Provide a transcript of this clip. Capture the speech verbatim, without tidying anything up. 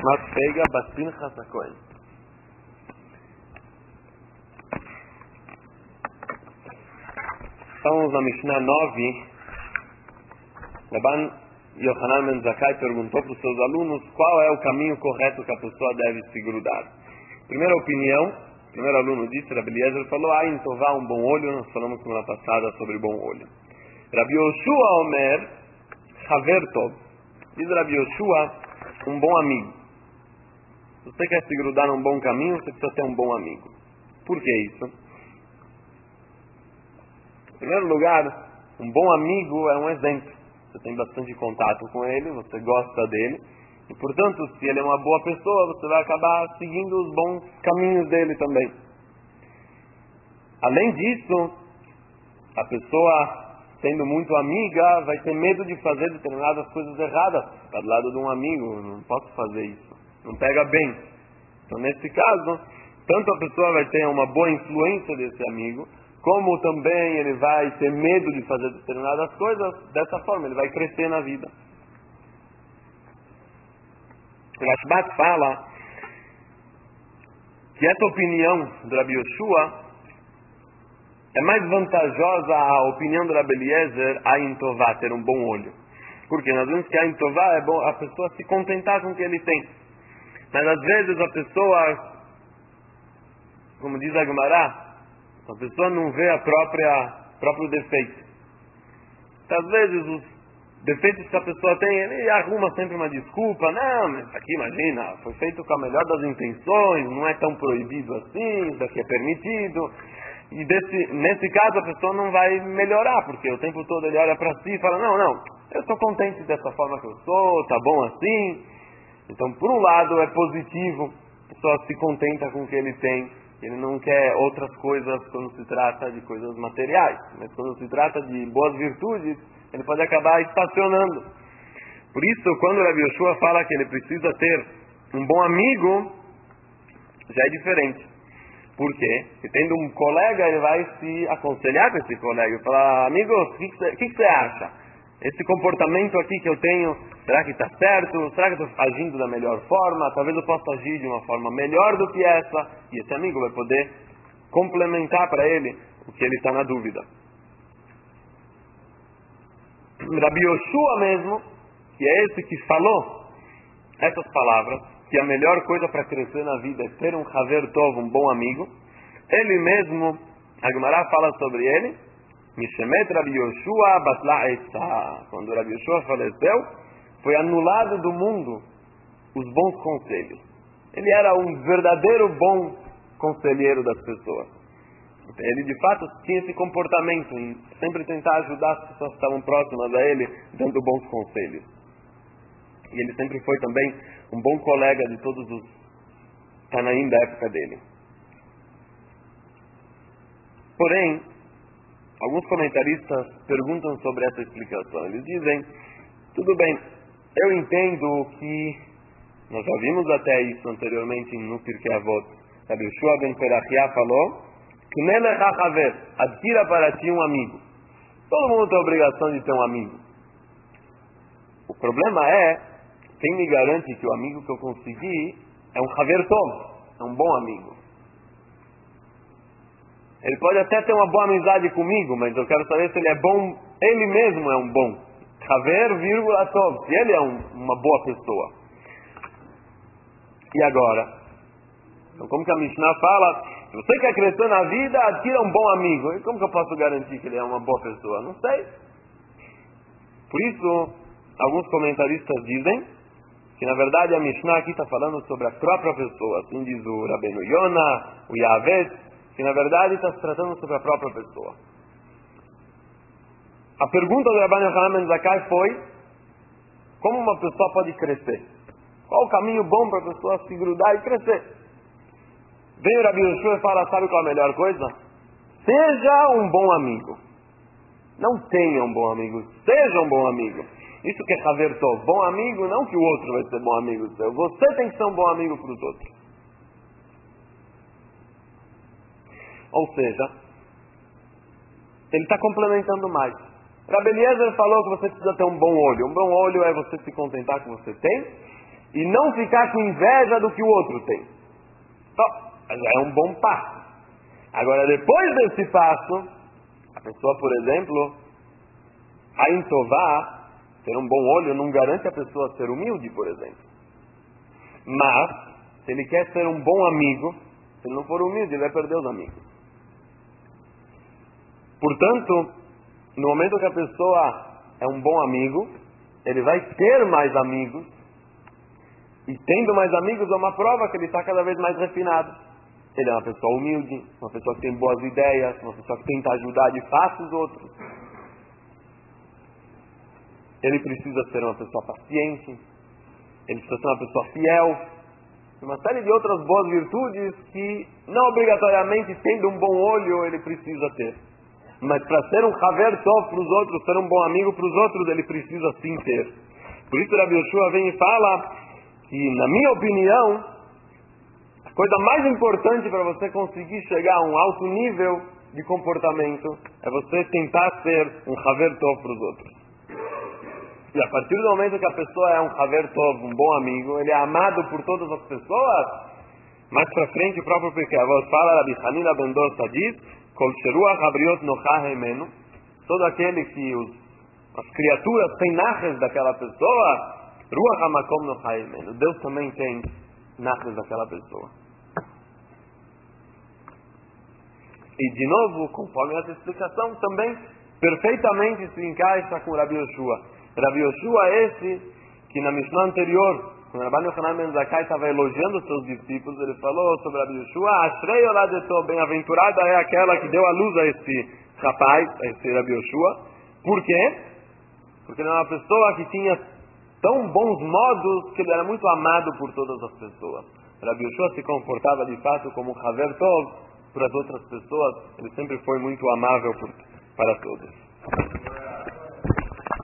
Nishmat Pega Bat Pinchas HaKohen. Estamos na Mishnah nove. Rabban Yochanan Ben Zakkai perguntou para os seus alunos qual é o caminho correto que a pessoa deve se grudar. Primeira opinião, o primeiro aluno disse, Rabbi Eliezer falou, ah, em Tová um bom olho, nós falamos semana passada sobre bom olho. Rabbi Yoshua Omer, Haver Tov, diz Rabbi Yoshua, um bom amigo. Se você quer se grudar num bom caminho, você precisa ter um bom amigo. Por que isso? Em primeiro lugar, um bom amigo é um exemplo. Você tem bastante contato com ele, você gosta dele, e portanto, se ele é uma boa pessoa, você vai acabar seguindo os bons caminhos dele também. Além disso, a pessoa, sendo muito amiga, vai ter medo de fazer determinadas coisas erradas. Está do lado de um amigo, não posso fazer isso, não pega bem. Então, nesse caso, tanto a pessoa vai ter uma boa influência desse amigo, como também ele vai ter medo de fazer determinadas coisas. Dessa forma, ele vai crescer na vida. O Rashbat fala que essa opinião do Rabbi Yoshua é mais vantajosa a opinião do Rabbi Eliezer a Ain Tová, ter um bom olho. Porque nós vemos que a Ain Tová é bom a pessoa se contentar com o que ele tem. Mas às vezes a pessoa, como diz a Gemara, a pessoa não vê a própria próprio defeito. Às vezes os defeitos que a pessoa tem, ele arruma sempre uma desculpa. Não, mas aqui imagina, foi feito com a melhor das intenções, não é tão proibido assim, isso aqui é permitido. E desse, nesse caso a pessoa não vai melhorar, porque o tempo todo ele olha para si e fala, não, não, eu estou contente dessa forma que eu sou, tá bom assim. Então, por um lado é positivo, a pessoa se contenta com o que ele tem. Ele não quer outras coisas quando se trata de coisas materiais. Mas quando se trata de boas virtudes, ele pode acabar estacionando. Por isso, quando o Rabbi Yoshua fala que ele precisa ter um bom amigo, já é diferente. Por quê? Porque tendo um colega, ele vai se aconselhar com esse colega. E falar, amigo, o que, que, que você acha? Esse comportamento aqui que eu tenho, será que está certo? Será que eu estou agindo da melhor forma? Talvez eu possa agir de uma forma melhor do que essa. E esse amigo vai poder complementar para ele o que ele está na dúvida. Rabbi Yoshua mesmo, que é esse que falou essas palavras, que a melhor coisa para crescer na vida é ter um Haver Tov, um bom amigo. Ele mesmo, a Gemara fala sobre ele, Mishemet Rabbi Yoshua Batla Eitzah. Quando Rabbi Yoshua faleceu, foi anulado do mundo os bons conselhos. Ele era um verdadeiro bom conselheiro das pessoas. Ele de fato tinha esse comportamento em sempre tentar ajudar as pessoas que estavam próximas a ele, dando bons conselhos. E ele sempre foi também um bom colega de todos os Tanaim da época dele. Porém, alguns comentaristas perguntam sobre essa explicação. Eles dizem, tudo bem, eu entendo que, nós já vimos até isso anteriormente no Pirkei Avot, Rabbi Yoshua ben Perachia falou, adquira para ti um amigo. Todo mundo tem a obrigação de ter um amigo. O problema é, quem me garante que o amigo que eu consegui é um Haver Tov, é um bom amigo. Ele pode até ter uma boa amizade comigo, mas eu quero saber se ele é bom, ele mesmo é um bom. Haver, vírgula, Tov, se ele é um, uma boa pessoa. E agora? Então, como que a Mishnah fala, se você quer crescer na vida, adquira um bom amigo. E como que eu posso garantir que ele é uma boa pessoa? Não sei. Por isso, alguns comentaristas dizem que, na verdade, a Mishnah aqui está falando sobre a própria pessoa. Assim diz o Rabbeinu Yonah, o Yavet, que na verdade está se tratando sobre a própria pessoa. A pergunta do Rabban Yochanan Ben Zakkai foi, como uma pessoa pode crescer? Qual o caminho bom para a pessoa se grudar e crescer? Vem o Rabbi Yoshua e fala, sabe qual é a melhor coisa? Seja um bom amigo. Não tenha um bom amigo, seja um bom amigo. Isso que é Haver Tov, bom amigo, não que o outro vai ser bom amigo seu. Você tem que ser um bom amigo para os outros. Ou seja, ele está complementando mais. Rabbi Eliezer falou que você precisa ter um bom olho. Um bom olho é você se contentar com o que você tem. e não ficar com inveja do que o outro tem. Então, já é um bom passo. Agora, depois desse passo, a pessoa, por exemplo, a Intová, ter um bom olho, não garante a pessoa ser humilde, por exemplo. Mas, se ele quer ser um bom amigo, se ele não for humilde, ele vai perder os amigos. Portanto, no momento que a pessoa é um bom amigo, ele vai ter mais amigos, e tendo mais amigos é uma prova que ele está cada vez mais refinado. Ele é uma pessoa humilde, uma pessoa que tem boas ideias, uma pessoa que tenta ajudar de fato os outros. Ele precisa ser uma pessoa paciente, ele precisa ser uma pessoa fiel, e uma série de outras boas virtudes que não obrigatoriamente, tendo um bom olho, ele precisa ter. Mas para ser um Haver Tov para os outros, ser um bom amigo para os outros, ele precisa sim ter. Por isso Rabi Yoshua vem e fala que, na minha opinião, a coisa mais importante para você conseguir chegar a um alto nível de comportamento é você tentar ser um Haver Tov para os outros. E a partir do momento que a pessoa é um Haver Tov, um bom amigo, ele é amado por todas as pessoas, mais para frente o próprio Pirkei Avot fala, Rabi Hanina ben Dosa diz, Kol sheruach habriot nochah emenu, todo aquele que os, as criaturas têm nachas daquela pessoa, ruach hamakom nochah emenu, Deus também tem nachas daquela pessoa. E de novo, conforme essa explicação, também perfeitamente se encaixa com Rabi Yoshua. Rabi Yoshua esse, que na Mishnah anterior, quando Rabban Yochanan ben Zakkai estava elogiando os seus discípulos, ele falou sobre Rabi Yoshua, Ashrei oladeto, bem-aventurada é aquela que deu a luz a esse rapaz, a esse Rabi Yoshua. Por quê? Porque ele era uma pessoa que tinha tão bons modos que ele era muito amado por todas as pessoas. Rabi Yoshua se comportava de fato como um Haver Tov para as outras pessoas, ele sempre foi muito amável por, para todos.